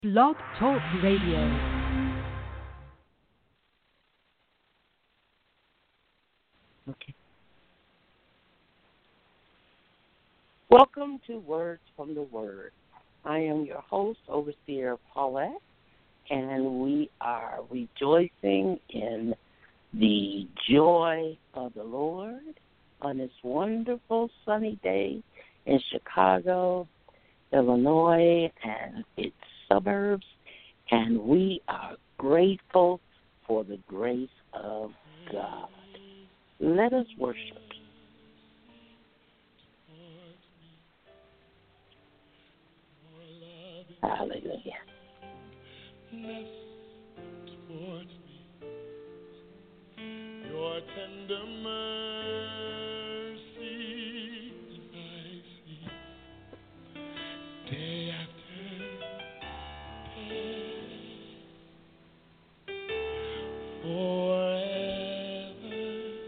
Blog Talk Radio. Okay. Welcome to Words from the Word. I am your host, Overseer Paulette, and we are rejoicing in the joy of the Lord on this wonderful sunny day in Chicago, Illinois, and its suburbs, and we are grateful for the grace of God. Let us worship. Hallelujah. Towards me, your tender mercies I see day after day, forever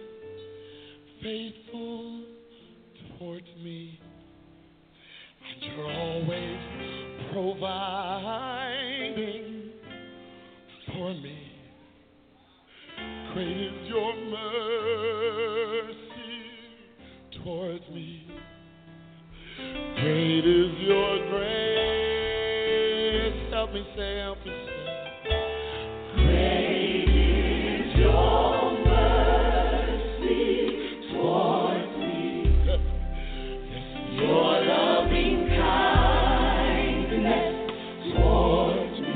faithful towards me, and you're always providing for me. Great is your mercy towards me. Great is your grace. Help me say. Great is your mercy towards me. Yes, your loving kindness towards me.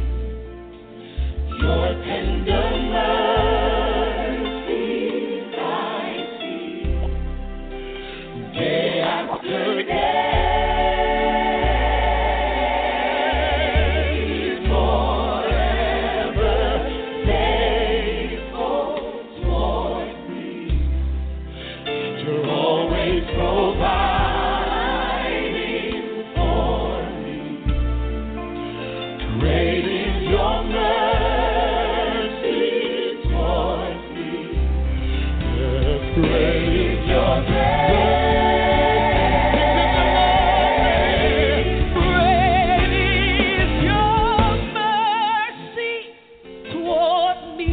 Your tender mercies I see day after day. Forever faithful towards me. You're always providing for me. Great is your mercy towards me. Yes, great is your grace. Great is your mercy toward me.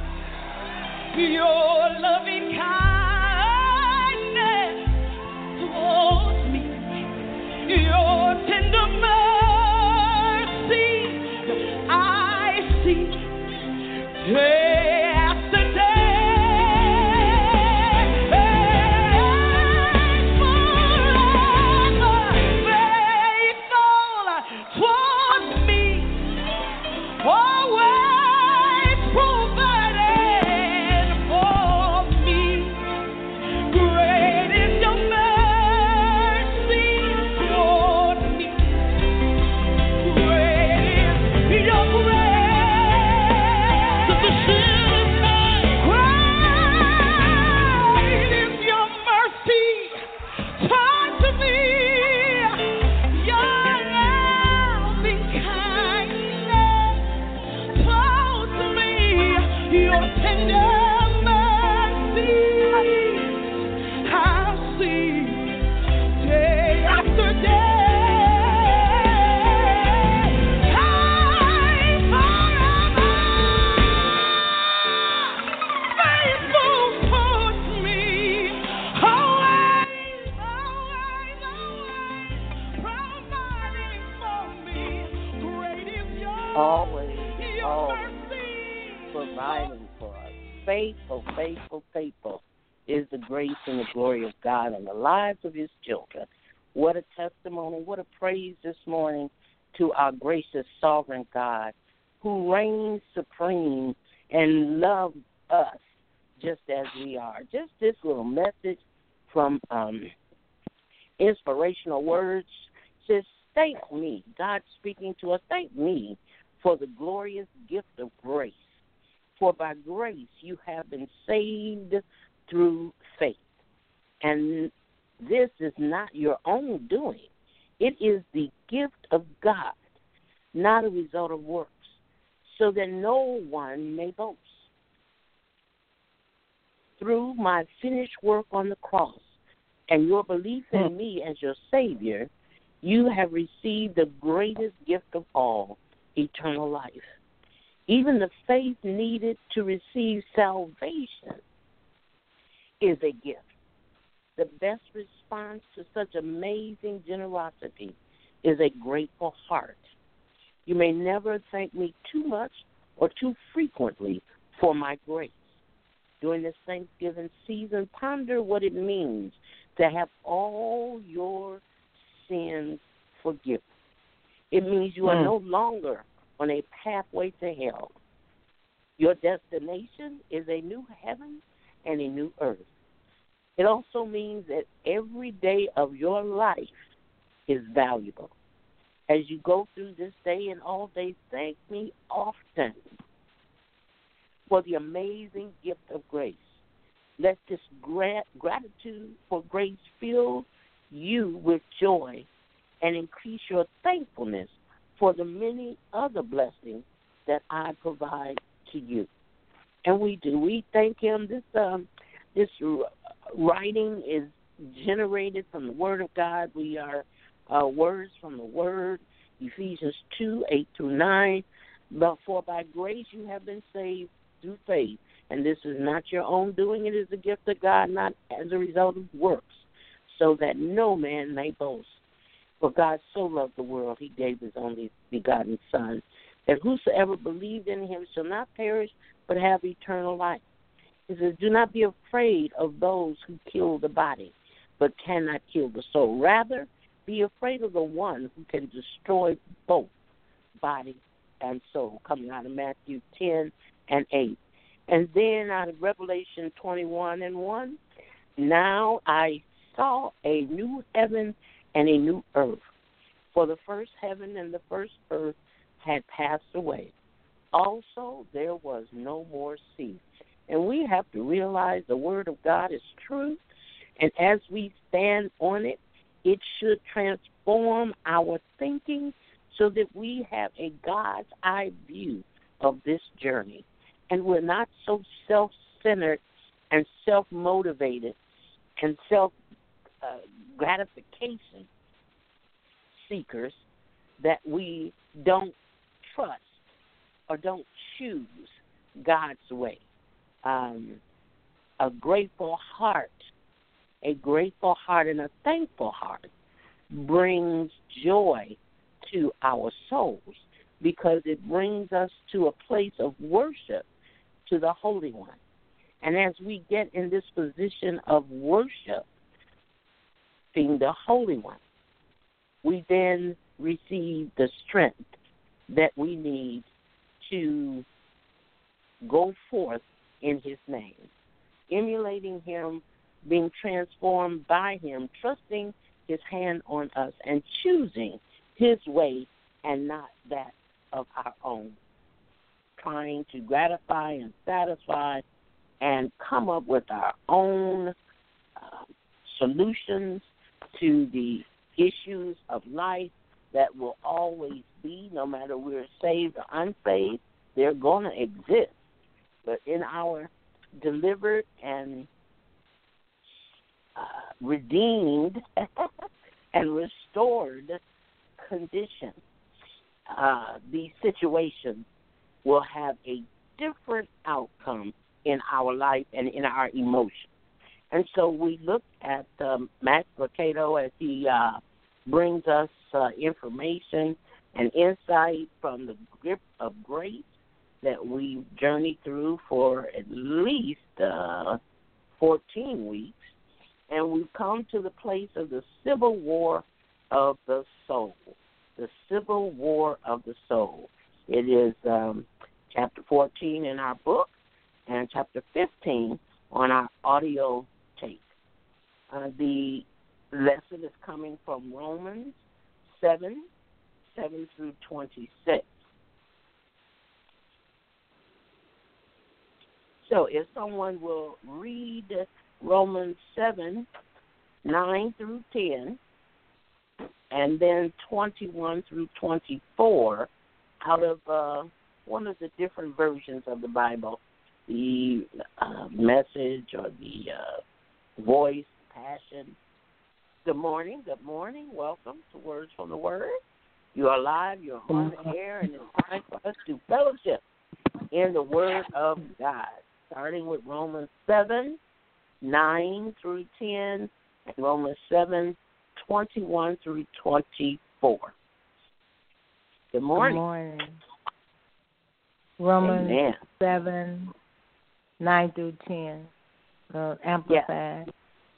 Your loving kindness towards me. Your tender mercy I see day after day. Forever faithful towards me. Always provided for me. Great is your mercy toward me. Great is your grace. Sufficient. Great is your mercy towards me. Your loving kindness towards me. Your tender mercy I see day after day. Time forever faithful towards me. Always providing for me. Great is your Always mercy. providing for us. Faithful, faithful, faithful is the grace and the glory of God in the lives of his children. What a testimony, what a praise this morning to our gracious, sovereign God who reigns supreme and loves us just as we are. Just this little message from Inspirational Words says, thank me, God speaking to us, thank me for the glorious gift of grace. For by grace you have been saved through faith. And this is not your own doing. It is the gift of God, not a result of works, so that no one may boast. Through my finished work on the cross and your belief in me as your Savior, you have received the greatest gift of all, eternal life. Even the faith needed to receive salvation is a gift. The best response to such amazing generosity is a grateful heart. You may never thank me too much or too frequently for my grace. During this Thanksgiving season, ponder what it means to have all your sins forgiven. It means you are no longer on a pathway to hell. Your destination is a new heaven and a new earth. It also means that every day of your life is valuable. As you go through this day and all day, thank me often for the amazing gift of grace. Let this gratitude for grace fill you with joy and increase your thankfulness for the many other blessings that I provide to you. And we do. We thank Him. This writing is generated from the Word of God. We are words from the Word, Ephesians 2:8-9. But for by grace you have been saved through faith, and this is not your own doing. It is a gift of God, not as a result of works, so that no man may boast. For God so loved the world, He gave His only begotten Son, that whosoever believed in Him shall not perish, but have eternal life. He says, do not be afraid of those who kill the body, but cannot kill the soul. Rather, be afraid of the one who can destroy both body and soul, coming out of Matthew 10:8. And then out of Revelation 21:1, now I saw a new heaven and a new earth. For the first heaven and the first earth had passed away. Also, there was no more sea. And we have to realize the Word of God is true, and as we stand on it, it should transform our thinking so that we have a God's eye view of this journey. And we're not so self-centered and self-motivated and self-gratification seekers that we don't trust or don't choose God's way. A grateful heart and a thankful heart brings joy to our souls because it brings us to a place of worship to the Holy One. And as we get in this position of worship, being the Holy One, we then receive the strength that we need to go forth in His name, emulating Him, being transformed by Him, trusting His hand on us, and choosing His way and not that of our own, trying to gratify and satisfy and come up with our own solutions to the issues of life that will always be, no matter we're saved or unsaved, they're going to exist. But in our delivered and redeemed and restored condition, these situations will have a different outcome in our life and in our emotions. And so we look at Max Lucado as he brings us information and insight from the grip of grace that we journeyed through for at least 14 weeks. And we've come to the place of the civil war of the soul. The civil war of the soul. It is chapter 14 in our book and chapter 15 on our audio tape. The lesson is coming from Romans 7:7-26. So if someone will read Romans 7:9-10, and then 21-24 out of one of the different versions of the Bible, the Message or the Voice, Passion. Good morning. Welcome to Words from the Word. You are alive, you're on the air, and it's time for us to fellowship in the Word of God, starting with Romans 7, 9 through 10, and Romans 7, 21 through 24. Good morning. Good morning. Romans Amen. 7, 9 through 10, Amplified.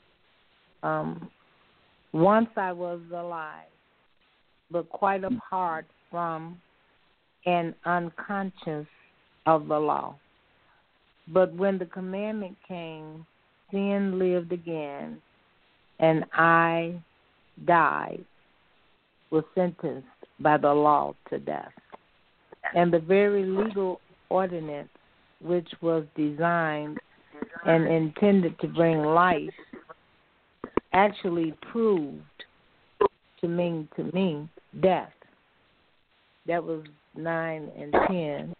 Once I was alive, but quite apart from and unconscious of the law. But when the commandment came, sin lived again, and I died, was sentenced by the law to death. And the very legal ordinance, which was designed and intended to bring life, actually proved to me death. That was 9 and 10.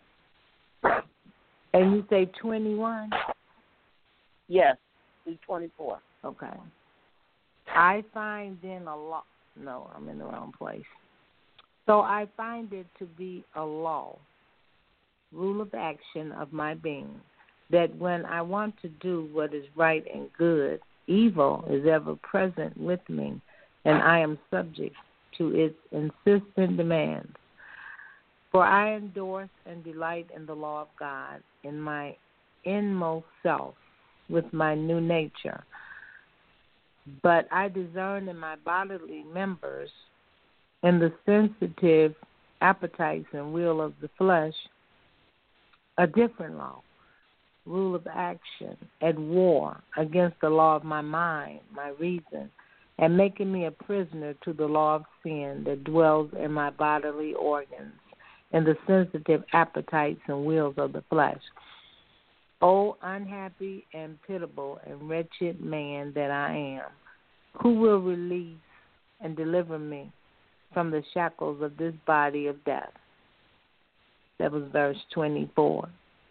And you say 21? Yes, through 24. Okay. I find then a law. No, I'm in the wrong place. So I find it to be a law, rule of action of my being, that when I want to do what is right and good, evil is ever present with me, and I am subject to its insistent demands. For I endorse and delight in the law of God in my inmost self with my new nature. But I discern in my bodily members, in the sensitive appetites and will of the flesh, a different law, rule of action, at war against the law of my mind, my reason, and making me a prisoner to the law of sin that dwells in my bodily organs, in the sensitive appetites and wills of the flesh. O unhappy and pitiable and wretched man that I am, who will release and deliver me from the shackles of this body of death? That was verse 24.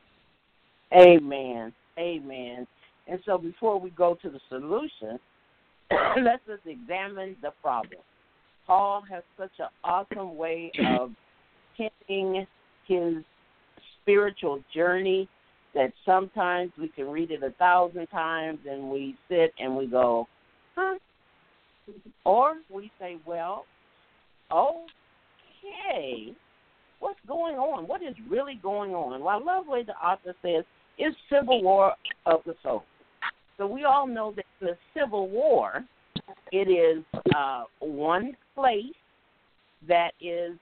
Amen. Amen. And so before we go to the solution, let's just examine the problem. Paul has such an awesome way of hinting his spiritual journey that sometimes we can read it 1,000 times and we sit and we go, huh? Or we say, well, okay, what's going on? What is really going on? Well, I love the way the author says it's civil war of the soul. So we all know that in the civil war, it is one place that is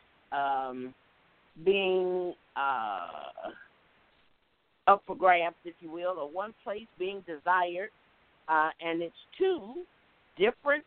being up for grabs, if you will, or one place being desired, and it's two different,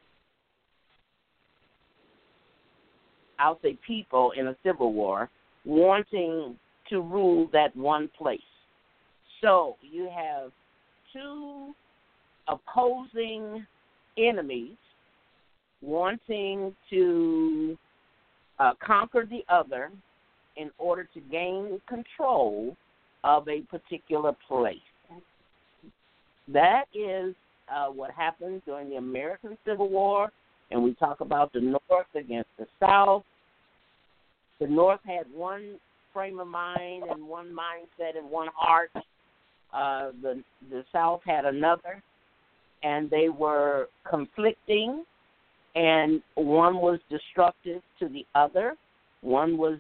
I'll say, people in a civil war wanting to rule that one place. So you have two opposing enemies wanting to conquer the other in order to gain control of a particular place. That is what happened during the American Civil War, and we talk about the North against the South. The North had one frame of mind and one mindset and one heart. The South had another, and they were conflicting, and one was destructive to the other. One was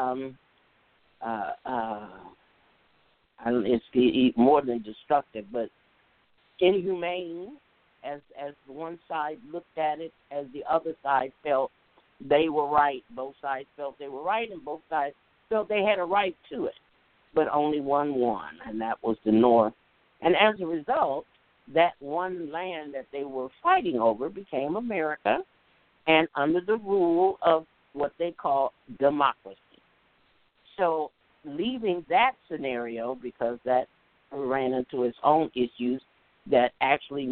it's more than destructive, but inhumane, as one side looked at it, as the other side felt they were right. Both sides felt they were right, and both sides felt they had a right to it. But only one won, and that was the North. And as a result, that one land that they were fighting over became America, and under the rule of what they call democracy. So leaving that scenario, because that ran into its own issues that actually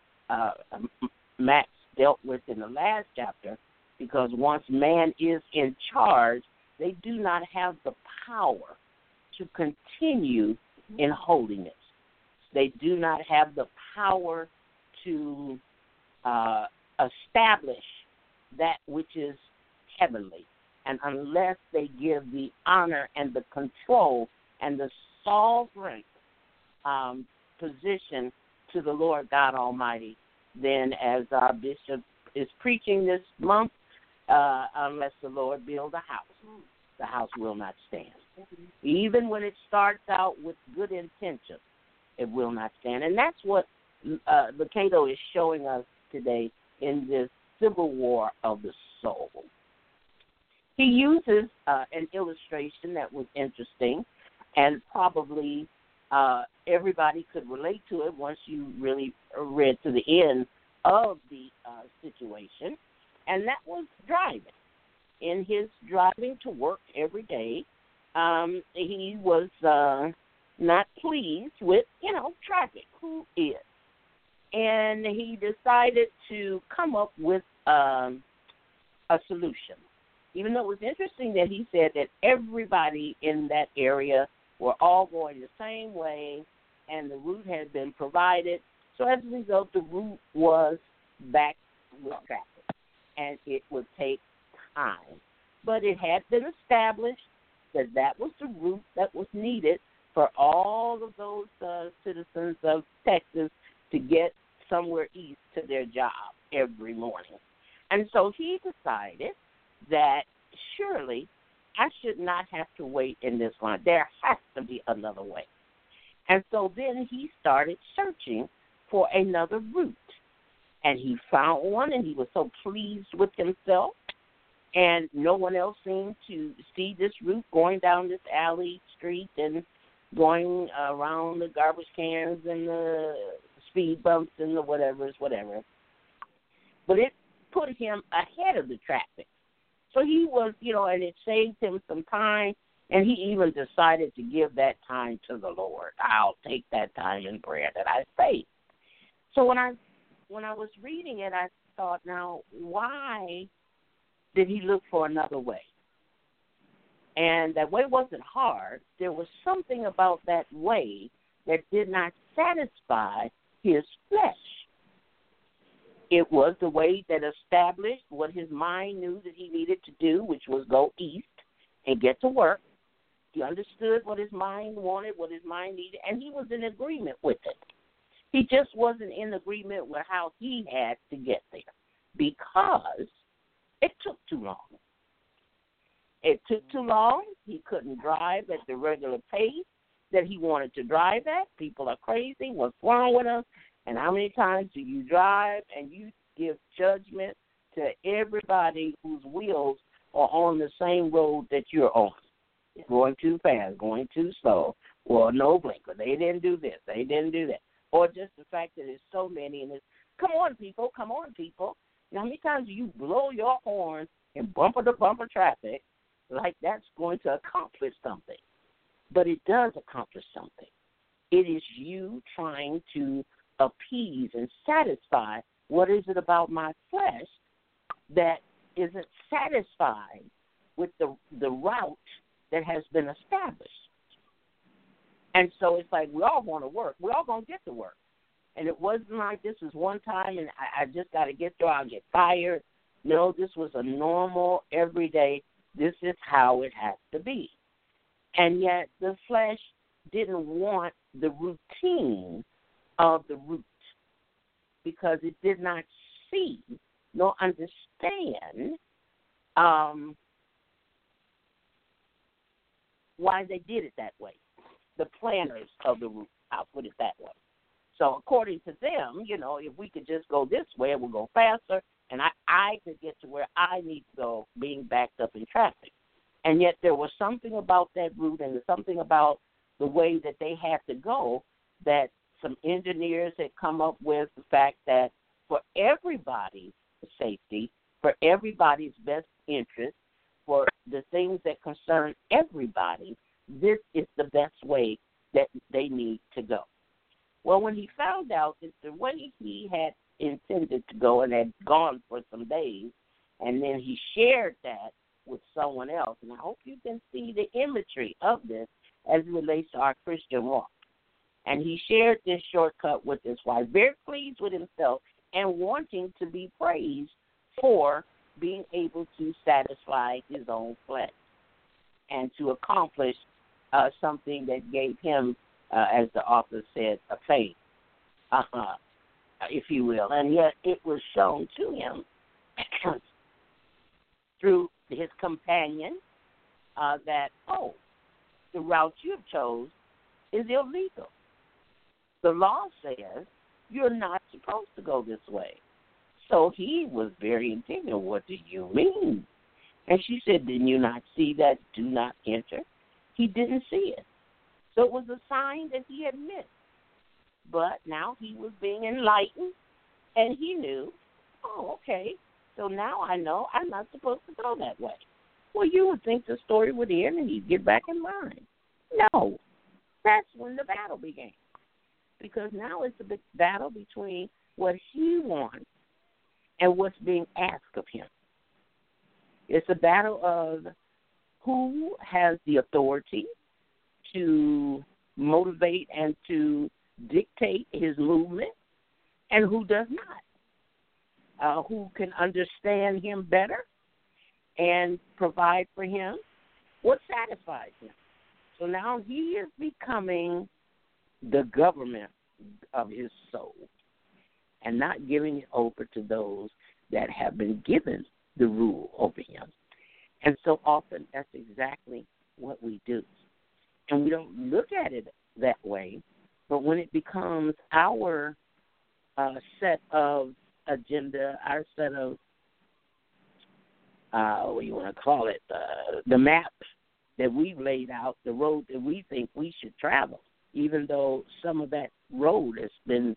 Max dealt with in the last chapter, because once man is in charge, they do not have the power to continue in holiness. They do not have the power to establish that which is heavenly. And unless they give the honor and the control and the sovereign position to the Lord God Almighty, then as our bishop is preaching this month, unless the Lord build a house, the house will not stand. Even when it starts out with good intentions, it will not stand. And that's what Cato is showing us today in this civil war of the soul. He uses an illustration that was interesting, and probably everybody could relate to it once you really read to the end of the situation, and that was driving. In his driving to work every day, he was not pleased with, traffic. Who is? And he decided to come up with a solution. Even though it was interesting that he said that everybody in that area were all going the same way, and the route had been provided. So as a result, the route was back with traffic, and it would take time. But it had been established that that was the route that was needed for all of those citizens of Texas to get somewhere east to their job every morning. And so he decided that surely I should not have to wait in this line. There has to be another way. And so then he started searching for another route. And he found one, and he was so pleased with himself. And no one else seemed to see this route going down this alley street and going around the garbage cans and the speed bumps and the whatever. But it put him ahead of the traffic. So he was, and it saved him some time, and he even decided to give that time to the Lord. I'll take that time in prayer that I saved. So when I was reading it, I thought, now, why did he look for another way? And that way wasn't hard. There was something about that way that did not satisfy his flesh. It was the way that established what his mind knew that he needed to do, which was go east and get to work. He understood what his mind wanted, what his mind needed, and he was in agreement with it. He just wasn't in agreement with how he had to get there because it took too long. It took too long. He couldn't drive at the regular pace that he wanted to drive at. People are crazy. What's wrong with us? And how many times do you drive and you give judgment to everybody whose wheels are on the same road that you're on? Going too fast, going too slow, or no blinker. They didn't do this. They didn't do that. Or just the fact that there's so many and it's, come on, people. Now, how many times do you blow your horn in bumper-to-bumper traffic like that's going to accomplish something? But it does accomplish something. It is you trying to appease and satisfy what is it about my flesh that isn't satisfied with the route that has been established. And so it's like we all want to work. We're all going to get to work. And it wasn't like this was one time and I just got to get there, I'll get fired. No, this was a normal, everyday, this is how it has to be. And yet the flesh didn't want the routine of the route because it did not see nor understand why they did it that way. The planners of the route, I'll put it that way. So according to them, if we could just go this way, it would go faster, and I could get to where I need to go being backed up in traffic. And yet there was something about that route and something about the way that they had to go that some engineers had come up with the fact that for everybody's safety, for everybody's best interest, for the things that concern everybody, this is the best way that they need to go. Well, when he found out that the way he had intended to go and had gone for some days, and then he shared that with someone else, and I hope you can see the imagery of this as it relates to our Christian walk. And he shared this shortcut with his wife, very pleased with himself and wanting to be praised for being able to satisfy his own flesh and to accomplish something that gave him, as the author said, a faith, if you will. And yet it was shown to him through his companion that, the route you've chose is illegal. The law says you're not supposed to go this way. So he was very indignant. What do you mean? And she said, didn't you not see that do not enter? He didn't see it. So it was a sign that he had missed. But now he was being enlightened, and he knew, okay, so now I know I'm not supposed to go that way. Well, you would think the story would end and he'd get back in line. No, that's when the battle began. Because now it's a big battle between what he wants and what's being asked of him. It's a battle of who has the authority to motivate and to dictate his movement and who does not. Who can understand him better and provide for him what satisfies him. So now he is becoming the government of his soul and not giving it over to those that have been given the rule over him. And so often that's exactly what we do. And we don't look at it that way, but when it becomes our set of agenda, our set of, what do you want to call it, the map that we've laid out, the road that we think we should travel, even though some of that road has been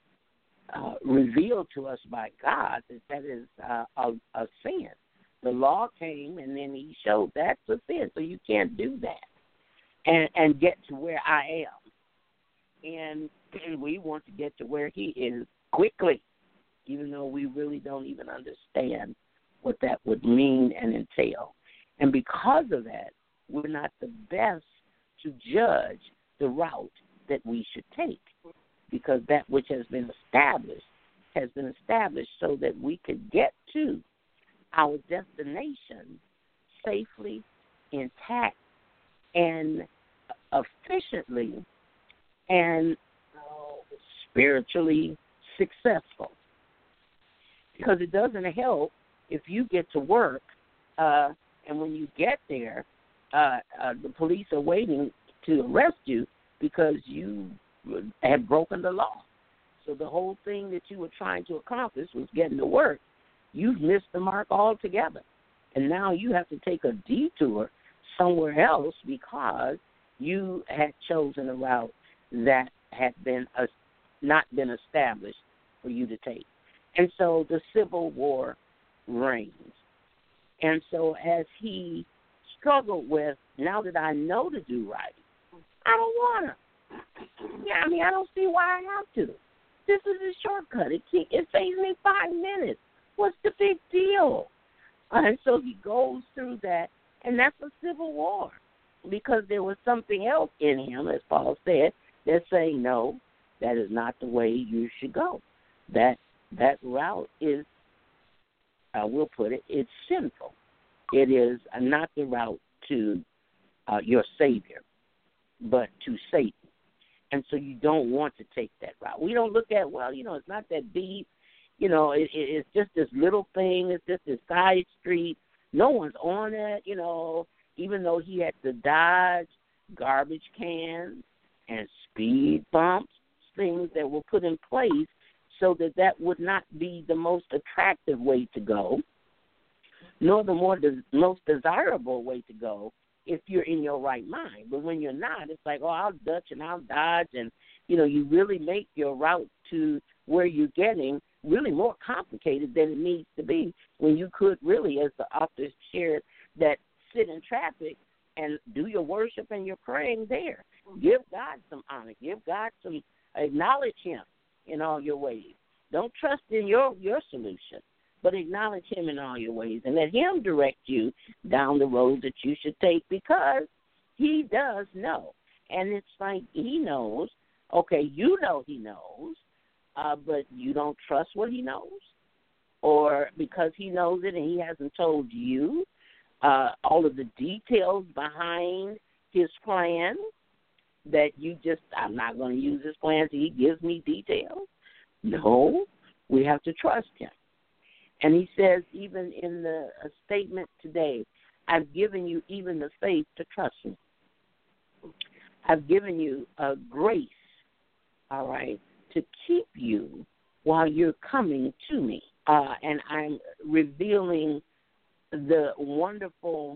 revealed to us by God that is a sin. The law came, and then he showed that's a sin, so you can't do that and get to where I am. And we want to get to where he is quickly, even though we really don't even understand what that would mean and entail. And because of that, we're not the best to judge the route that we should take, because that which has been established so that we could get to our destination safely, intact, and efficiently, and spiritually successful. Because it doesn't help if you get to work and when you get there, the police are waiting to arrest you because you had broken the law. So the whole thing that you were trying to accomplish was getting to work. You've missed the mark altogether. And now you have to take a detour somewhere else because you had chosen a route that had been not been established for you to take. And so the civil war reigns. And so as he struggled with, now that I know to do right, I don't want to. I don't see why I have to. This is a shortcut. It saves me 5 minutes. What's the big deal? And so he goes through that, and that's a civil war because there was something else in him, as Paul said, that's saying, no, that is not the way you should go. That route is, I will put it, it's sinful. It is not the route to your Savior, but to Satan. And so you don't want to take that route. We don't look at, it's not that deep. It's just this little thing. It's just this side street. No one's on it, even though he had to dodge garbage cans and speed bumps, things that were put in place so that would not be the most attractive way to go, nor the most desirable way to go if you're in your right mind. But when you're not, it's like, I'll dutch and I'll dodge, and, you really make your route to where you're getting really more complicated than it needs to be when you could really, as the author shared, that sit in traffic and do your worship and your praying there. Give God some honor. Give God some, acknowledge him in all your ways. Don't trust in your solution, but acknowledge him in all your ways and let him direct you down the road that you should take, because he does know. And it's like he knows, okay, you know he knows, but you don't trust what he knows. or because he knows it and he hasn't told you all of the details behind his plan, that you just, I'm not going to use his plan till he gives me details. No, we have to trust him. And he says, even in the statement today, I've given you even the faith to trust me. I've given you a grace, all right, to keep you while you're coming to me. And I'm revealing the wonderful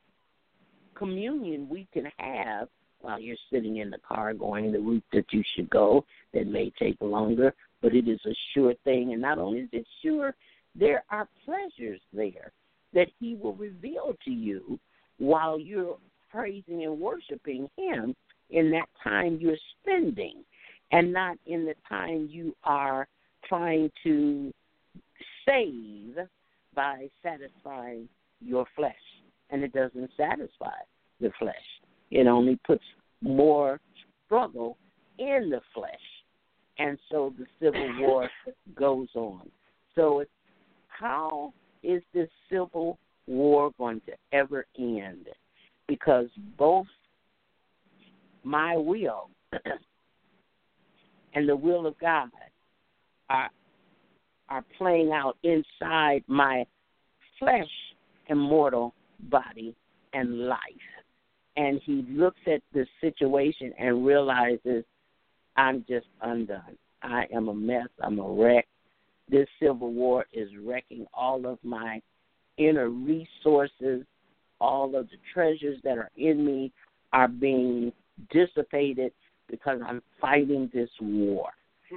communion we can have while you're sitting in the car going the route that you should go. That may take longer, but it is a sure thing. And not only is it sure, there are pleasures there that he will reveal to you while you're praising and worshiping him in that time you're spending, and not in the time you are trying to save by satisfying your flesh. And it doesn't satisfy the flesh. It only puts more struggle in the flesh. And so the civil war goes on. So it's, how is this civil war going to ever end? Because both my will and the will of God are playing out inside my flesh and mortal body and life. And he looks at the situation and realizes, I'm just undone. I am a mess. I'm a wreck. This civil war is wrecking all of my inner resources. All of the treasures that are in me are being dissipated because I'm fighting this war.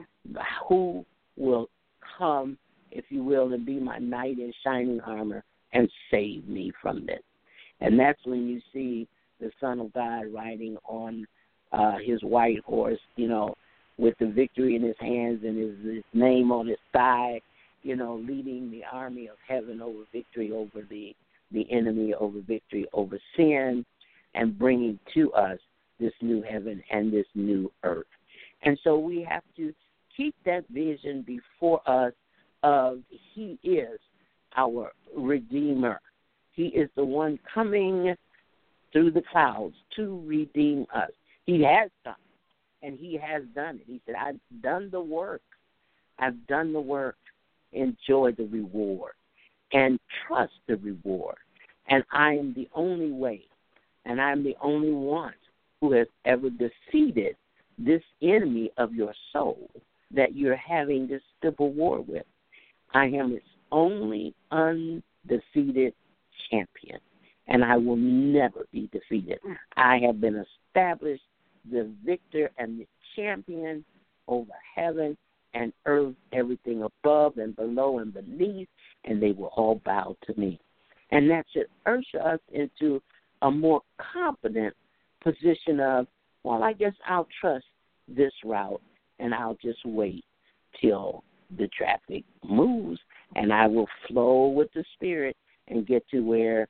Who will come, if you will, and be my knight in shining armor and save me from this? And that's when you see the Son of God riding on his white horse, you know, with the victory in his hands and his name on his thigh, you know, leading the army of heaven over victory over the enemy, over victory over sin, and bringing to us this new heaven and this new earth. And so we have to keep that vision before us of he is our Redeemer. He is the one coming through the clouds to redeem us. He has come, and he has done it. He said, I've done the work. I've done the work. Enjoy the reward and trust the reward. And I am the only way, and I'm the only one who has ever defeated this enemy of your soul that you're having this civil war with. I am its only undefeated champion, and I will never be defeated. I have been established the victor and the champion over heaven and earth, everything above and below and beneath, and they will all bow to me. And that should usher us into a more confident position of, well, I guess I'll trust this route, and I'll just wait till the traffic moves, and I will flow with the Spirit and get to where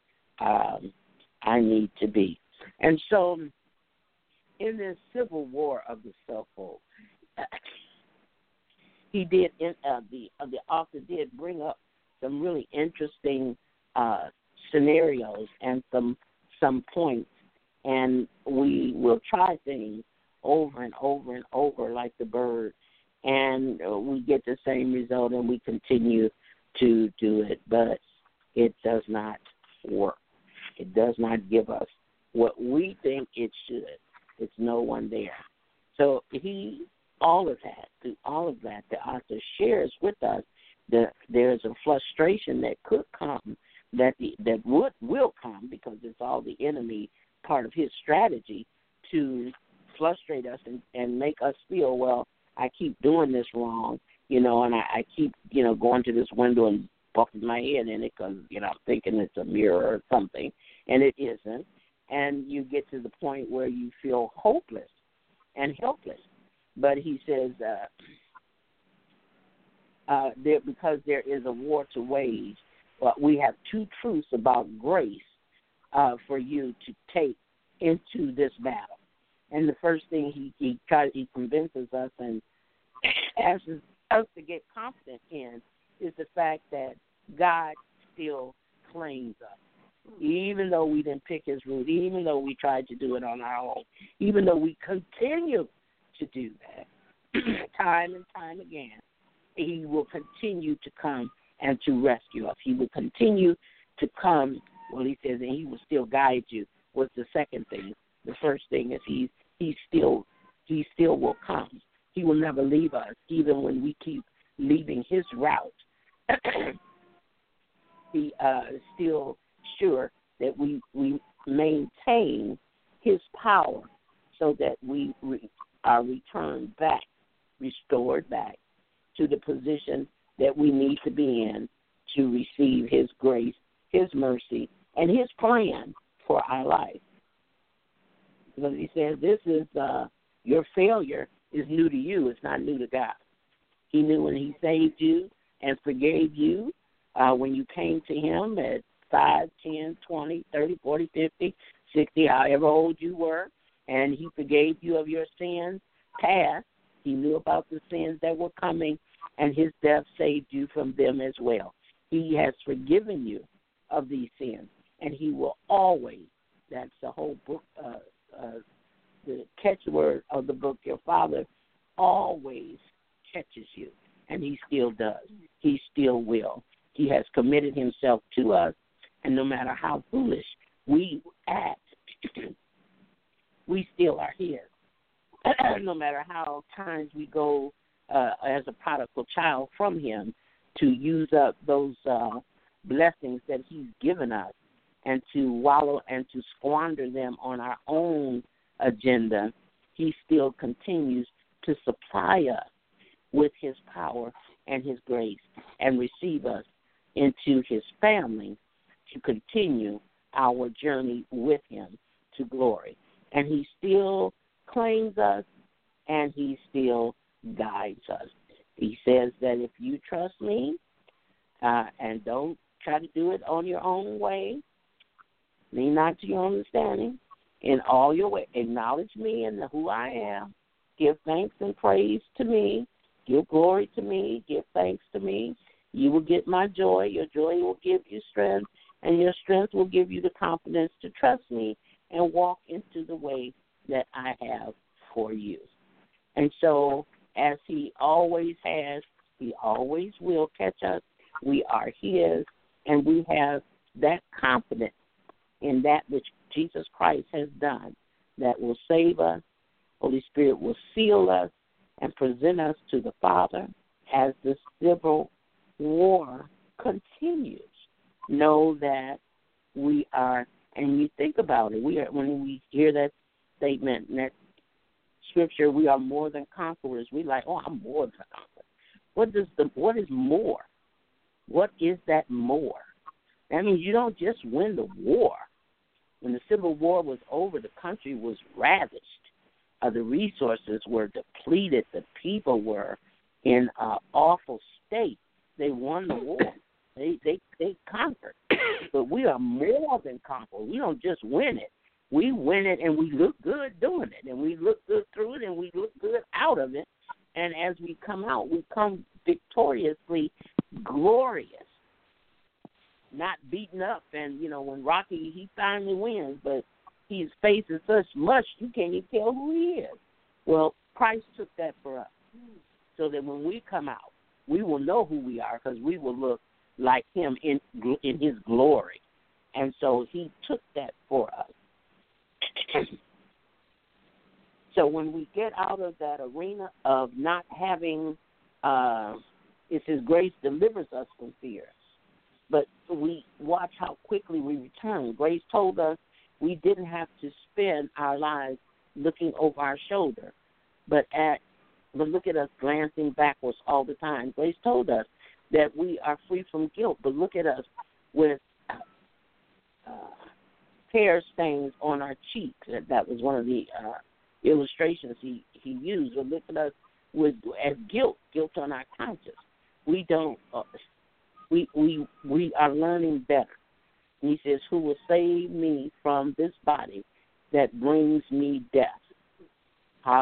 I need to be. And so in this civil war of the self-will, he did, the author did bring up some really interesting scenarios and some points, and we will try things over and over and over like the bird, and we get the same result, and we continue to do it, but it does not work. It does not give us what we think it should. It's no one there. So through all of that, the author shares with us that there's a frustration that could come, that will come, because it's all the enemy, part of his strategy to frustrate us and make us feel, well, I keep doing this wrong, and I keep, going to this window and bumping my head in it because, I'm thinking it's a mirror or something, and it isn't. And you get to the point where you feel hopeless and helpless. But he says, because there is a war to wage, we have two truths about grace for you to take into this battle. And the first thing he convinces us and asks us to get confident in is the fact that God still claims us. Even though we didn't pick his route, even though we tried to do it on our own, even though we continue to do that time and time again, he will continue to come and to rescue us. He will continue to come. Well, he says, and he will still guide you. What's the second thing? The first thing is he still will come. He will never leave us, even when we keep leaving his route. He is still sure that we maintain his power so that we are returned back, restored back to the position that we need to be in to receive his grace, his mercy, and his plan for our life. Because he says this is your failure is new to you. It's not new to God. He knew when he saved you and forgave you when you came to him at 5, 10, 20, 30, 40, 50, 60, however old you were, and he forgave you of your sins past. He knew about the sins that were coming, and his death saved you from them as well. He has forgiven you of these sins, and he will always, that's the whole book, the catchword of the book, your Father always catches you, and he still does. He still will. He has committed himself to us, and no matter how foolish we act, we still are his. No matter how times we go as a prodigal child from him to use up those blessings that he's given us and to wallow and to squander them on our own agenda, he still continues to supply us with his power and his grace and receive us into his family to continue our journey with him to glory. And he still claims us, and he still guides us. He says that if you trust me and don't try to do it on your own way, lean not to your understanding, in all your way, acknowledge me and who I am, give thanks and praise to me, give glory to me, give thanks to me, you will get my joy. Your joy will give you strength, and your strength will give you the confidence to trust me and walk into the way that I have for you. And so, as he always has, he always will catch us. We are his, and we have that confidence in that which Jesus Christ has done that will save us. Holy Spirit will seal us and present us to the Father as the civil war continues. Know that we are, and you think about it, we are, when we hear that statement and that scripture, we are more than conquerors. We like, oh, I'm more than conquerors. What is more? What is that more? That means you don't just win the war. When the Civil War was over, the country was ravaged. The resources were depleted. The people were in an awful state. They won the war. They conquered. But we are more than conquerors. We don't just win it. We win it, and we look good doing it, and we look good through it, and we look good out of it. And as we come out, we come victoriously glorious, not beaten up. And, you know, when Rocky, he finally wins, but he's facing such much, you can't even tell who he is. Well, Christ took that for us so that when we come out, we will know who we are because we will look like him in his glory. And so he took that for us. So when we get out of that arena of not having, it's his grace delivers us from fear. But we watch how quickly we return. Grace told us we didn't have to spend our lives looking over our shoulder, but look at us glancing backwards all the time. Grace told us that we are free from guilt, but look at us with hair stains on our cheeks. That was one of the illustrations he used. But look at us as guilt on our conscience. We don't. We are learning better. And he says, "Who will save me from this body that brings me death?"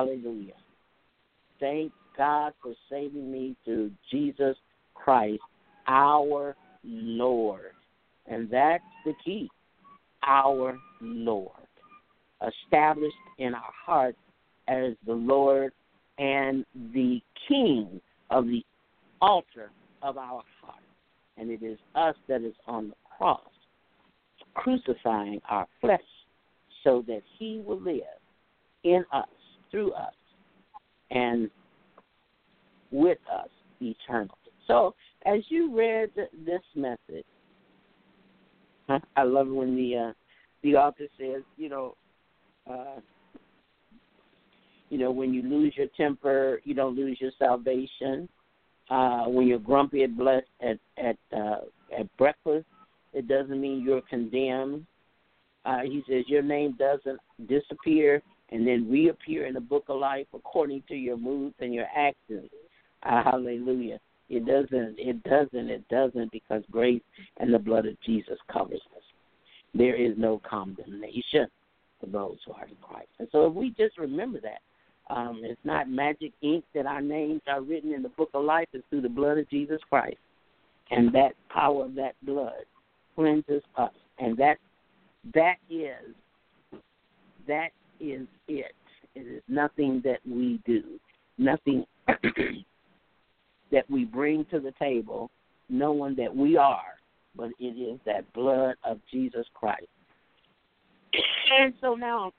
Hallelujah. Thank God for saving me through Jesus Christ, our Lord. And that's the key, our Lord, established in our hearts as the Lord and the King of the altar of our heart. And it is us that is on the cross, crucifying our flesh so that he will live in us, through us, and with us eternally. So as you read this message, I love when the author says, when you lose your temper, you don't lose your salvation. When you're grumpy at breakfast, it doesn't mean you're condemned. He says your name doesn't disappear and then reappear in the book of life according to your moods and your actions. Hallelujah. It doesn't, because grace and the blood of Jesus covers us. There is no condemnation for those who are in Christ. And so if we just remember that, it's not magic ink that our names are written in the book of life. It's through the blood of Jesus Christ. And that power of that blood cleanses us. And that is it. It is nothing that we do, nothing that we bring to the table, knowing that we are, but it is that blood of Jesus Christ. And so now,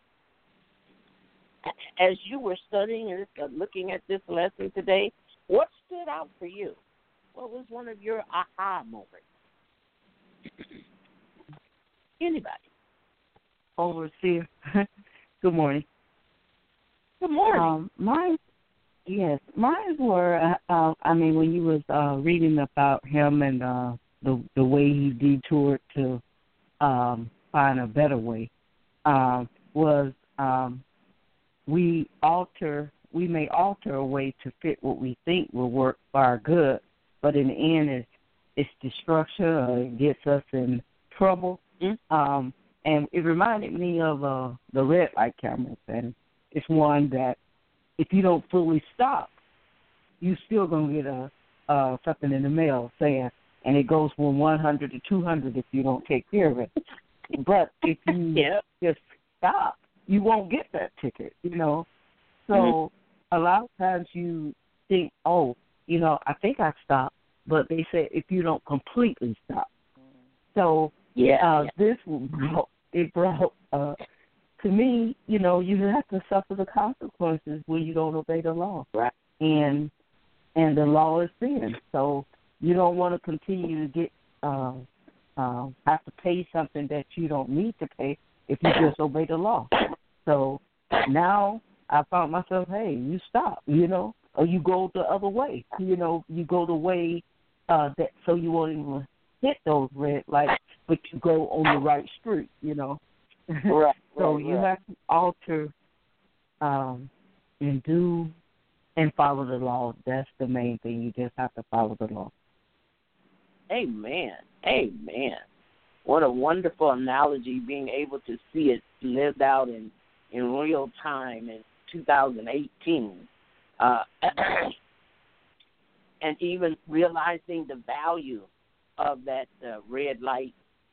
as you were studying and looking at this lesson today, what stood out for you? What was one of your aha moments? Anybody? Overseer. Good morning. Good morning. Mine were, when you was reading about him and the way he detoured to find a better way, was we may alter a way to fit what we think will work for our good, but in the end it's destruction, or it gets us in trouble. Mm-hmm. And it reminded me of the red light cameras, and it's one that if you don't fully stop, you still gonna get something in the mail saying, and it goes from 100 to 200 if you don't take care of it. But if you just stop, you won't get that ticket, So a lot of times you think, I think I stopped, but they say if you don't completely stop. So this brought to me, you have to suffer the consequences when you don't obey the law. Right. And the law is sin. So you don't want to continue to get have to pay something that you don't need to pay if you just obey the law. So now I found myself, hey, you stop, or you go the other way. You go the way that so you won't even hit those red lights, but you go on the right street, Right. So you have to alter and do and follow the law. That's the main thing. You just have to follow the law. Amen. Amen. What a wonderful analogy, being able to see it lived out in real time in 2018. And even realizing the value of that red light,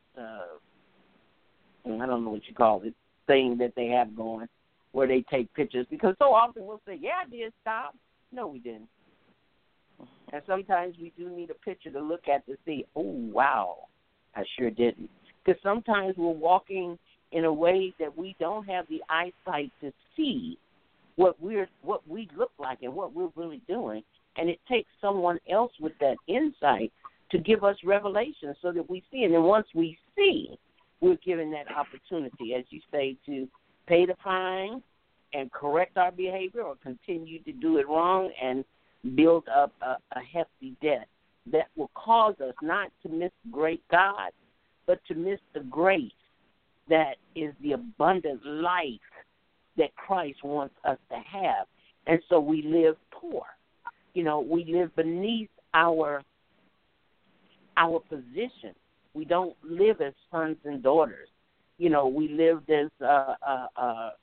I don't know what you call it, thing that they have going, where they take pictures. Because so often we'll say, I did stop. No, we didn't. And sometimes we do need a picture to look at to see, oh, wow, I sure didn't. Because sometimes we're walking in a way that we don't have the eyesight to see what we look like and what we're really doing. And it takes someone else with that insight to give us revelation so that we see. And then once we see, we're given that opportunity, as you say, to pay the fine and correct our behavior or continue to do it wrong and build up a hefty debt that will cause us not to miss great God, but to miss the grace that is the abundant life that Christ wants us to have. And so we live poor. We live beneath our position. We don't live as sons and daughters. We lived as the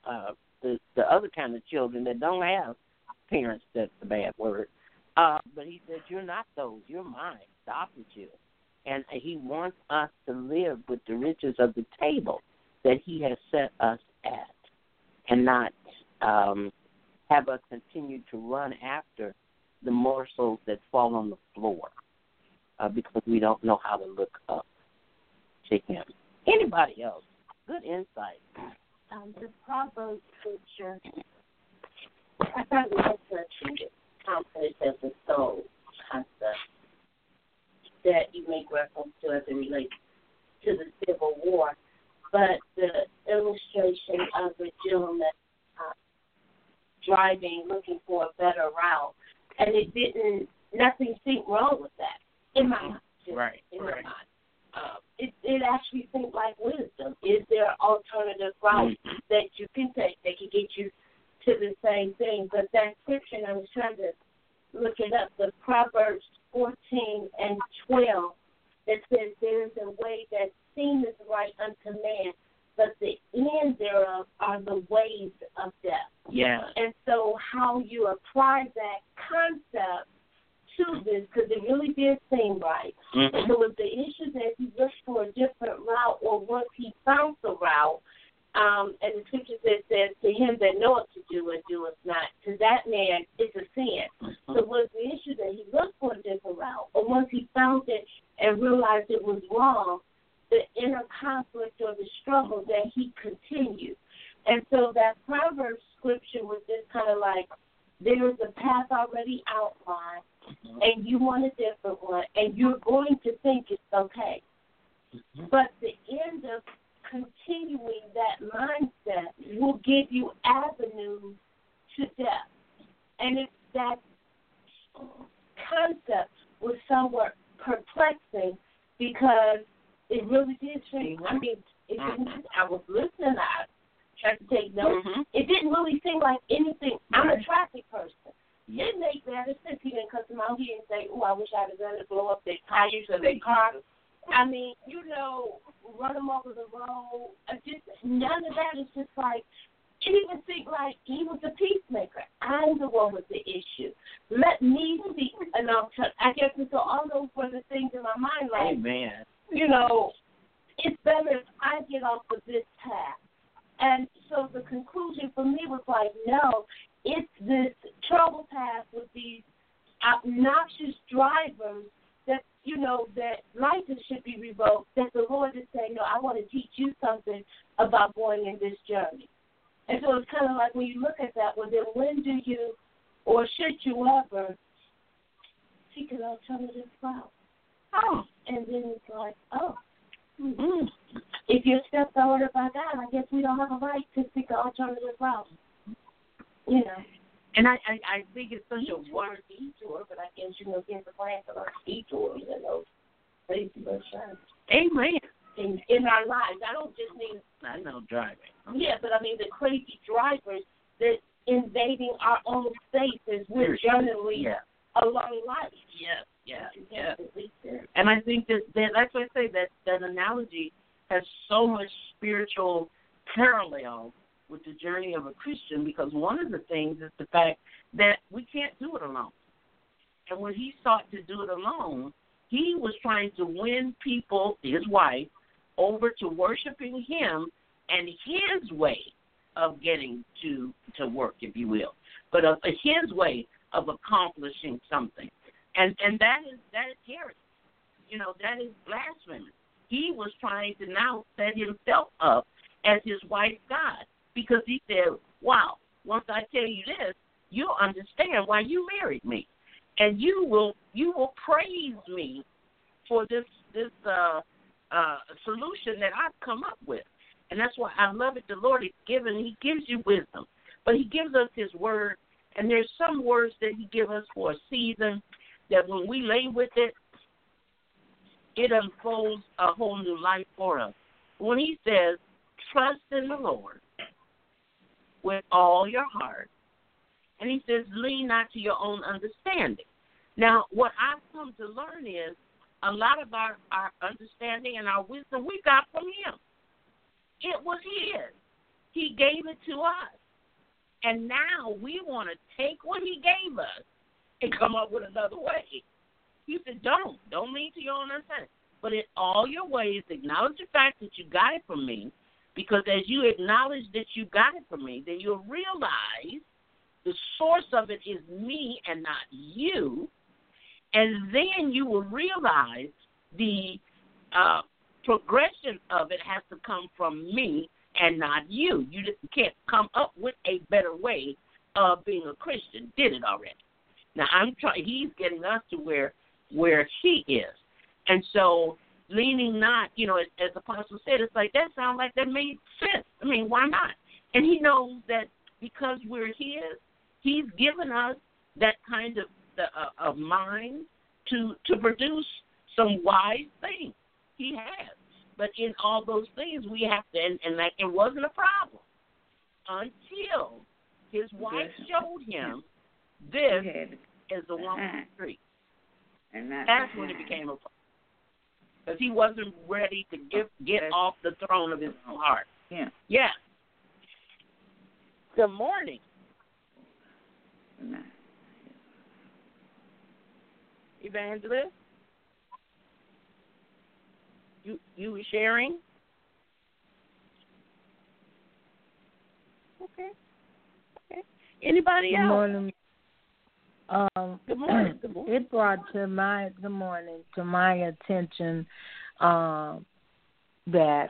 other kind of children that don't have parents. That's a bad word. But he said, you're not those. You're mine. Stop with you. And he wants us to live with the riches of the table that he has set us at, and not have us continue to run after the morsels that fall on the floor because we don't know how to look up to him. Anybody else? Good insight. The Proverbs scripture, I probably have mentioned it, confidence as a soul concept that you make reference to as it relates to the Civil War. But the illustration of the gentleman driving, looking for a better route, and nothing seemed wrong with that in my mind. Right. In my mind. It actually seemed like wisdom. Is there an alternative route that you can take that can get you to the same thing? But that scripture, I was trying to look it up, the Proverbs 14:12, that says, there is a way that seemeth right unto man, but the end thereof are the ways of death. Yeah. And so how you apply that concept to this, because it really did seem right. Mm-hmm. So with the issue that he looked for a different route, or once he found the route, and the scripture says, to him that knoweth to do and doeth not, to that man it's a sin. Mm-hmm. So was the issue that he looked for a different route, or once he found it and realized it was wrong, the inner conflict or the struggle that he continued. And so that Proverbs scripture was just kind of like, there is a path already outlined, and you want a different one, and you're going to think it's okay. But the end of continuing that mindset will give you avenues to death. And it's that concept was somewhat perplexing because it really did seem, I mean, I was listening, I tried to take notes. Mm-hmm. It didn't really seem like anything. I'm a traffic person. It didn't make better sense. He didn't cut them out here and say, oh, I wish I had done it, blow up their tires or their car. I mean, run them over the road. Just none of that. Is just like, it even seemed like he was a peacemaker. I'm the one with the issue. Let me seek an alternative. I guess so all those were the things in my mind, like, Amen. It's better if I get off of this path. And so the conclusion for me was like, no, it's this trouble path with these obnoxious drivers that, that license should be revoked, that the Lord is saying, no, I want to teach you something about going in this journey. And so it's kind of like when you look at that, well, then when do you, or should you ever, seek an alternative route? Oh. And then it's like, if your steps are ordered by God, I guess we don't have a right to seek an alternative route. And I think it's such a word detour, but I guess get the plan for those detours and those crazy shines. Amen. In our lives, I don't just mean. I know driving. Yeah, but I mean the crazy drivers that invading our own spaces. We're generally along life. Yeah. And I think that's why I say that analogy has so much spiritual parallel with the journey of a Christian, because one of the things is the fact that we can't do it alone. And when he sought to do it alone, he was trying to win people, his wife, over to worshiping him and his way of getting to work, if you will, but of his way of accomplishing something. And that is heresy. That is blasphemy. He was trying to now set himself up as his wife's God, because he said, wow, once I tell you this, you'll understand why you married me. And you will praise me for this solution that I've come up with. And that's why I love it. The Lord is he gives you wisdom. But he gives us his word, and there's some words that he gives us for a season that when we lay with it, it unfolds a whole new life for us. When he says, trust in the Lord with all your heart, and he says, lean not to your own understanding. Now, what I've come to learn is a lot of our understanding and our wisdom we got from him. It was his. He gave it to us. And now we want to take what he gave us and come up with another way. He said, don't lean to your own understanding. But in all your ways, acknowledge the fact that you got it from me, because as you acknowledge that you got it from me, then you'll realize the source of it is me and not you. And then you will realize the progression of it has to come from me and not you. You just can't come up with a better way of being a Christian. Did it already. Now he's getting us to where he is. And so leaning not, as Apostle said, it's like that sounds like that made sense. I mean, why not? And he knows that because we're his, he's given us that kind of mind to produce some wise things. He has. But in all those things, we have to, and like, it wasn't a problem until his wife showed him this is the one with the tree. And that's when it became a problem. Because he wasn't ready to get off the throne of his own heart. Yeah. Yes. Good morning. Evangelist? You were sharing? Okay. Anybody else? Good morning. Good morning. It brought to my attention that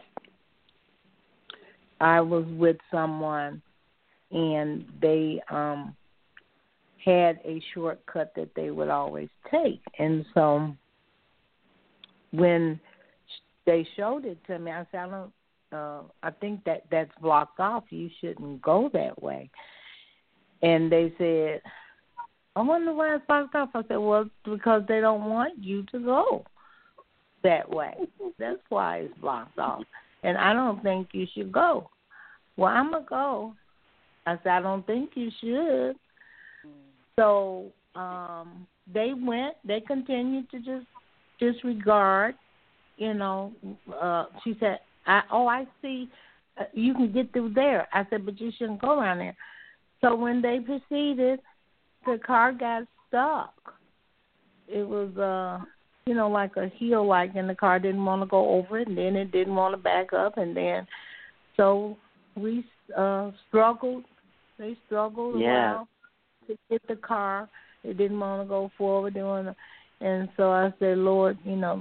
I was with someone and they had a shortcut that they would always take, and so when they showed it to me, I said, I think that's blocked off. You shouldn't go that way. And they said, I wonder why it's blocked off. I said, well, because they don't want you to go that way. That's why it's blocked off. And I don't think you should go. Well, I'm going to go. I said, I don't think you should. So they went. They continued to just disregard. She said, I see you can get through there. I said, but you shouldn't go around there. So when they proceeded, the car got stuck. It was, like a hill, and the car didn't want to go over it, and then it didn't want to back up, and then so we struggled. They struggled a while to get the car. It didn't want to go forward. And so I said, Lord,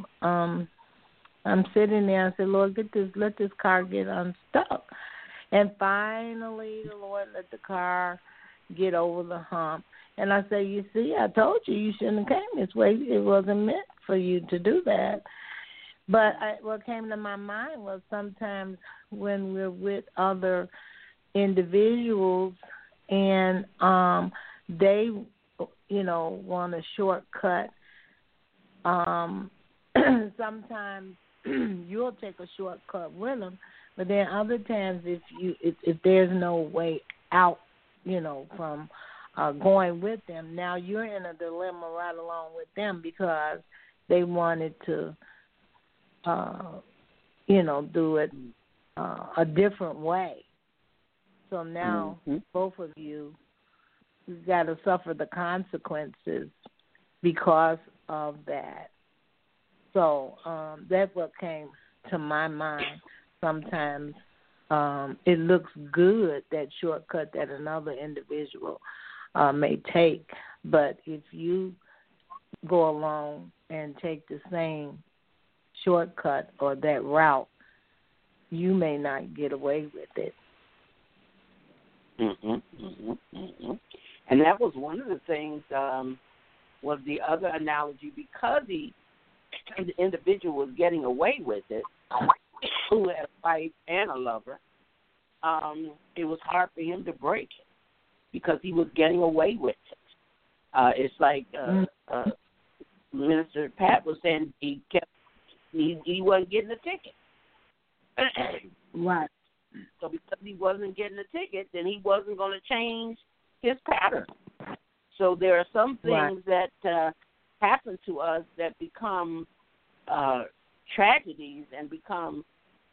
I'm sitting there. I said, Lord, let this car get unstuck. And finally, the Lord let the car get over the hump. And I said, you see, I told you shouldn't have came this way. It wasn't meant for you to do that. But what came to my mind was sometimes when we're with other individuals and they, want a shortcut, sometimes you'll take a shortcut with them, but then other times if there's no way out, from going with them, now you're in a dilemma right along with them because they wanted to, do it a different way. So now both of you've got to suffer the consequences because of that. So that's what came to my mind. Sometimes it looks good, that shortcut that another individual may take, but if you go along and take the same shortcut or that route, you may not get away with it. And that was one of the things, was the other analogy, because the individual was getting away with it, who had a wife and a lover, it was hard for him to break it because he was getting away with it. It's like Minister Pat was saying, he wasn't getting a ticket. Right. So because he wasn't getting a ticket, then he wasn't going to change his pattern. So there are some things that happen to us that become tragedies and become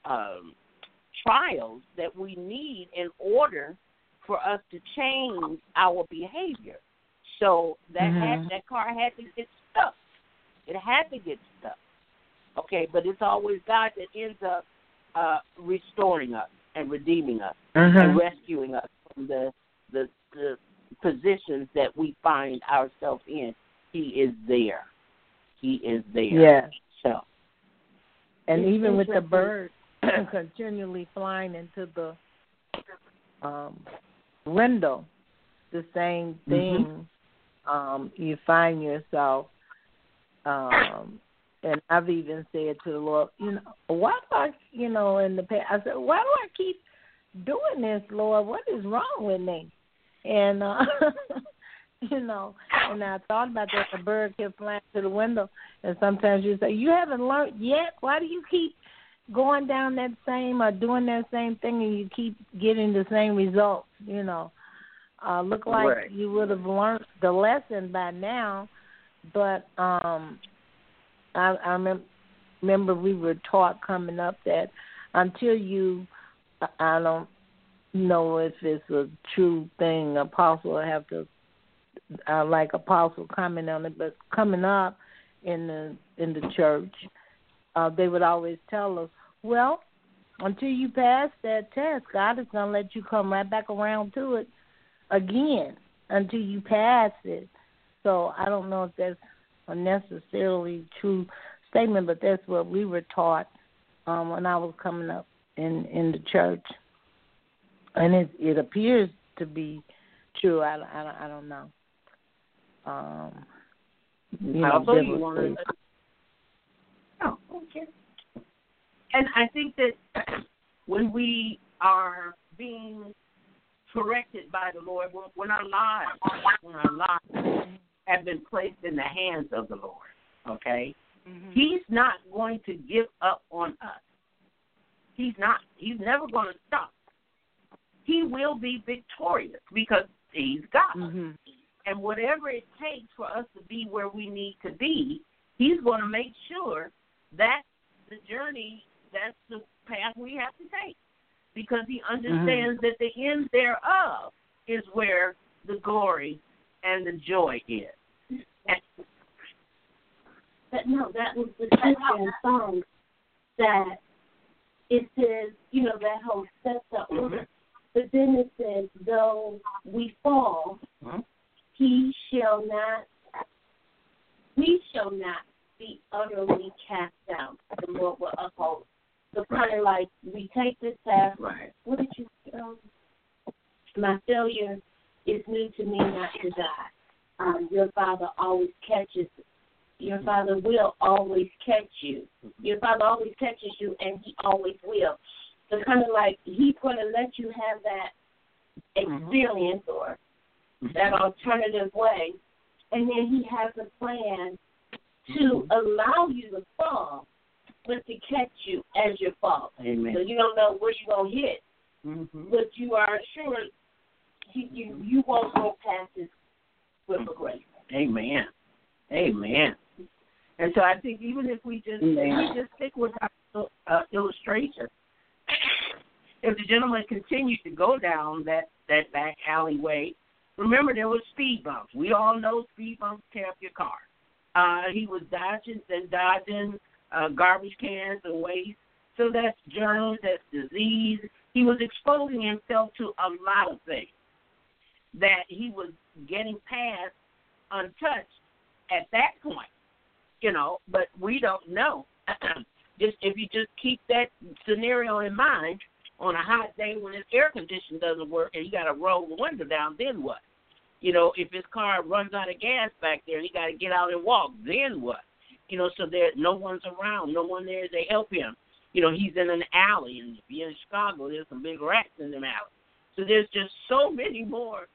trials that we need in order for us to change our behavior. So that car had to get stuck. It had to get stuck. Okay, but it's always God that ends up restoring us and redeeming us and rescuing us from the positions that we find ourselves in. He is there. He is there. Yeah. So, and even with the birds continually flying into the window, the same thing. You find yourself, and I've even said to the Lord, why do I, in the past, I said, why do I keep doing this, Lord? What is wrong with me? And, and I thought about that. The bird kept flying to the window, and sometimes you say, you haven't learned yet? Why do you keep going down that same or doing that same thing and you keep getting the same results, Look like you would have learned the lesson by now, but I remember we were taught coming up that until you, I don't know if it's a true thing, Apostle will have to, like Apostle comment on it, but coming up in the church, they would always tell us, well, until you pass that test, God is going to let you come right back around to it again until you pass it. So I don't know if that's a necessarily true statement, but that's what we were taught when I was coming up in the church. And it appears to be true. I don't know. Biblically. Oh, okay. And I think that when we are being corrected by the Lord, when our lives have been placed in the hands of the Lord, okay, He's not going to give up on us. He's not. He's never going to stop. He will be victorious because He's God. And whatever it takes for us to be where we need to be, He's going to make sure that's the journey, that's the path we have to take. Because He understands that the end thereof is where the glory and the joy is. But no, that was the second song that it says, that whole steps up. But then it says, though we fall, we shall not be utterly cast down. The Lord will uphold. So kind of like we take this path. Right. What did you my failure is new to me not to die. Your Father always catches. Your Father will always catch you. Your Father always catches you, and He always will. So kind of like He's going to let you have that experience or that alternative way, and then He has a plan to allow you to fall, but to catch you as you fall. Amen. So you don't know where you're going to hit, but you are sure you won't go past this with a grace. Amen. Amen. And so I think even if we just stick with our illustration, if the gentleman continued to go down that back alleyway, remember there were speed bumps. We all know speed bumps tear up your car. He was dodging garbage cans and waste. So that's germs, that's disease. He was exposing himself to a lot of things that he was getting past untouched at that point, but we don't know. If you just keep that scenario in mind, on a hot day when his air conditioner doesn't work and you got to roll the window down, then what? If his car runs out of gas back there and he got to get out and walk, then what? So there no one's around, no one there to help him. He's in an alley, and if you're in Chicago, there's some big rats in them alleys. So there's just so many more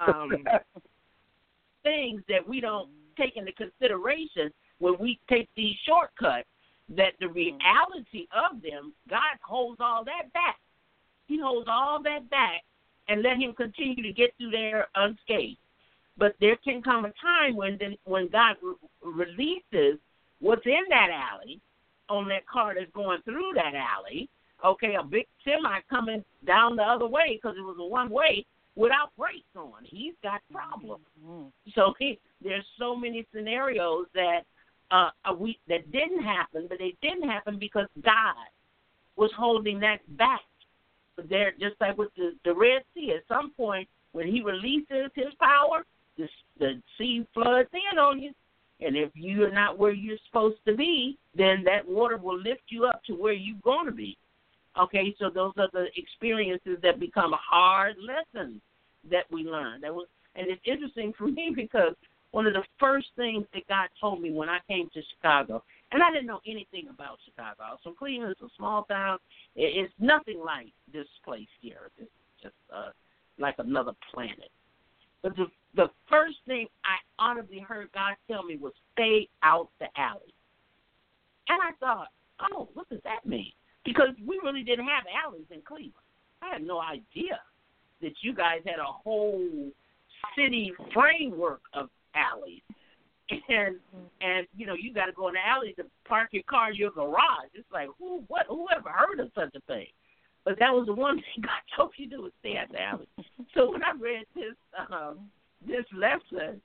things that we don't take into consideration when we take these shortcuts, that the reality of them, God holds all that back. He holds all that back and let him continue to get through there unscathed. But there can come a time when God releases what's in that alley on that car that's going through that alley. Okay, a big semi coming down the other way because it was a one-way without brakes on. He's got problems. So there's so many scenarios that that didn't happen, but they didn't happen because God was holding that back. But there, just like with the Red Sea, at some point when He releases His power, the sea floods in on you. And if you're not where you're supposed to be, then that water will lift you up to where you're going to be. Okay, so those are the experiences that become hard lessons that we learn. And it's interesting for me because one of the first things that God told me when I came to Chicago, and I didn't know anything about Chicago. So Cleveland is a small town. It's nothing like this place here. It's just like another planet. But the first thing I audibly heard God tell me was stay out the alley. And I thought, oh, what does that mean? Because we really didn't have alleys in Cleveland. I had no idea that you guys had a whole city framework of alleys. And you got to go in the alley to park your car in your garage. It's like, who ever heard of such a thing? But that was the one thing God told you to do, was stay at the alley. So when I read this lesson,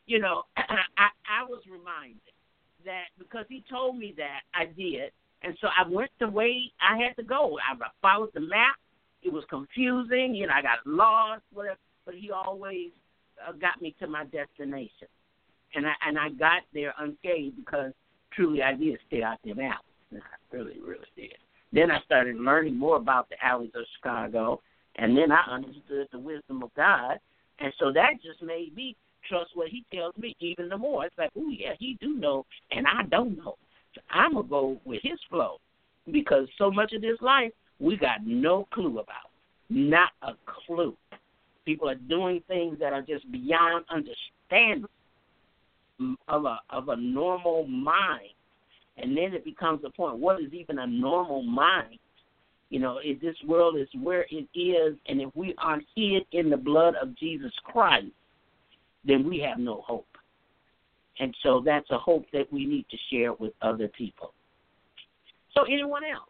I was reminded that because He told me that, I did. And so I went the way I had to go. I followed the map. It was confusing. I got lost, whatever. But He always got me to my destination. And I got there unscathed because truly I did stay out them alleys. I really, really did. Then I started learning more about the alleys of Chicago, and then I understood the wisdom of God. And so that just made me trust what He tells me even the more. It's like, oh, yeah, He do know, and I don't know. So I'm going to go with His flow because so much of this life we got no clue about, not a clue. People are doing things that are just beyond understanding of a normal mind. And then it becomes a point, what is even a normal mind? If this world is where it is, and if we aren't hid in the blood of Jesus Christ, then we have no hope. And so that's a hope that we need to share with other people. So anyone else?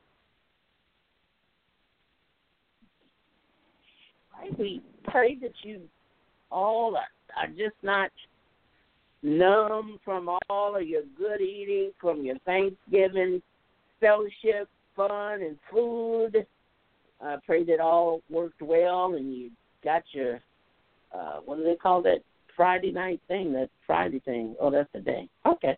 Right? We pray that you all are just not numb from all of your good eating, from your Thanksgiving fellowship, fun, and food. I pray that all worked well and you got your, what do they call that Friday night thing, that Friday thing? Oh, that's the day. Okay.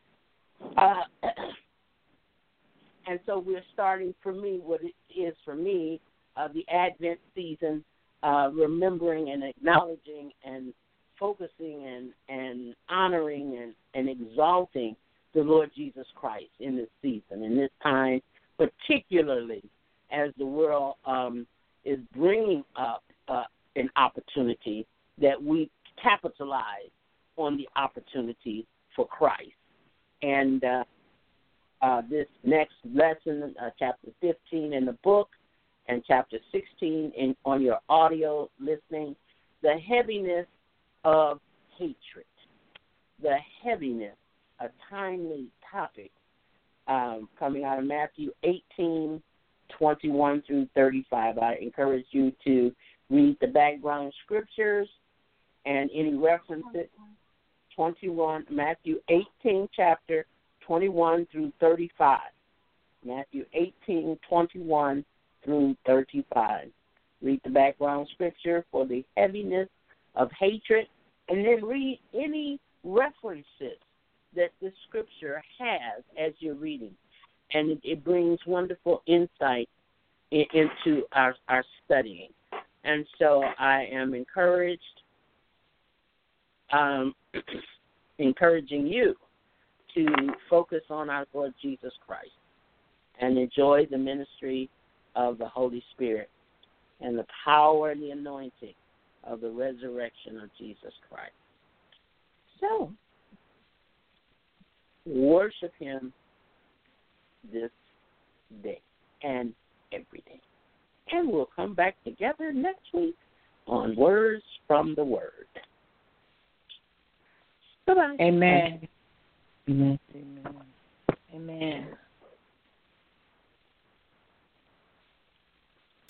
And so we're starting, for me, what it is for me, the Advent season, remembering and acknowledging and focusing and honoring and exalting the Lord Jesus Christ in this season, in this time, particularly as the world is bringing up an opportunity that we capitalize on the opportunity for Christ. And this next lesson, chapter 15 in the book and chapter 16 on your audio listening, the heaviness of hatred. The heaviness, a timely topic, coming out of Matthew 18, 21 through 35. I encourage you to read the background scriptures and any references. 21, Matthew 18, chapter 21 through 35. Matthew 18, 21 through 35. Read the background scripture for the heaviness of hatred, and then read any references that the scripture has as you're reading. And it brings wonderful insight into our studying. And so I am encouraging you to focus on our Lord Jesus Christ and enjoy the ministry of the Holy Spirit and the power and the anointing of the resurrection of Jesus Christ. So, worship Him this day and every day. And we'll come back together next week on Words from the Word. Bye-bye. Amen. Amen. Amen. Amen.